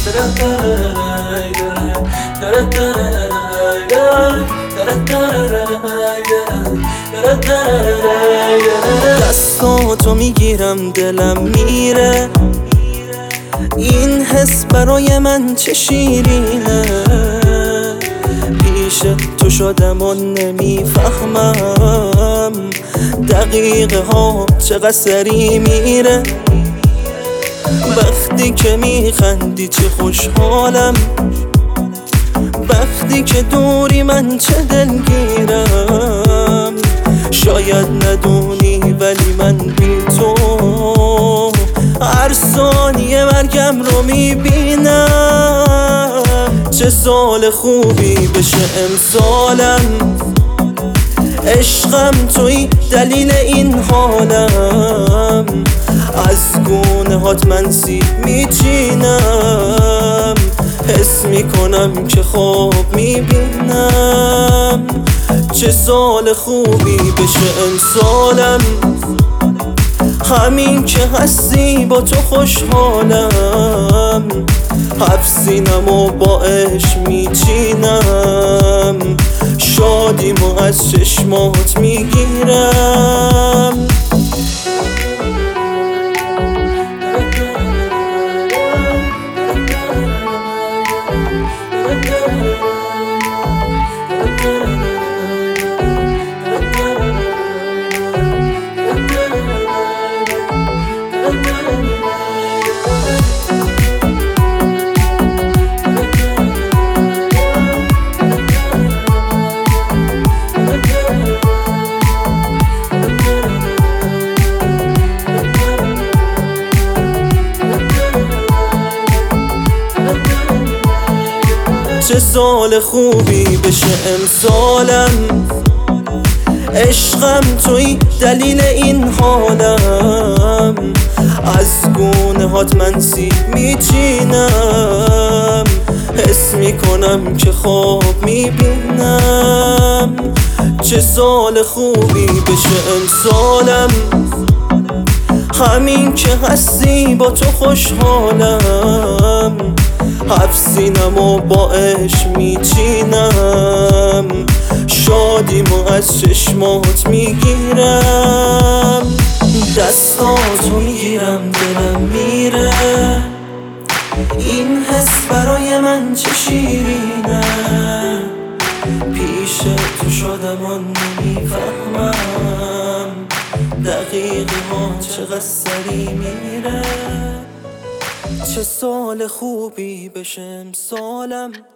دستاتو میگیرم دلم میره، این حس برای من چه شیرینه. پیش تو شدم و نمیفهمم دقیقه ها چقدر سری میره. وقتی که میخندی چه خوشحالم، وقتی که دوری من چه دلگیرم. شاید ندونی ولی من بی تو هر ثانیه مرگم رو میبینم. چه سال خوبی بشه امسالم، عشقم توی دلیل این حالم. از گونه هات من سیب میچینم، حس میکنم که خواب میبینم. چه سال خوبی بشه امسالم، همین که هستی با تو خوشحالم. حفظینم و با عشق میچینم، شادیمو از چشمات میگیرم. چه سال خوبی بشه امسالم، عشقم توی دلیل این حالم. از گونه هات من سیب میچینم، حس میکنم که خواب میبینم. چه سال خوبی بشه امسالم، همین که هستی با تو خوشحالم. حفظینم و با عشق میچینم، شادیمو از چشمات میگیرم. دستاتو میگیرم دلم میره، این حس برای من چه شیرینه. پیش تو شدم و نمیفهمم دقیقه ها چقدر سری میره. چه سال خوبی بشه امسالم،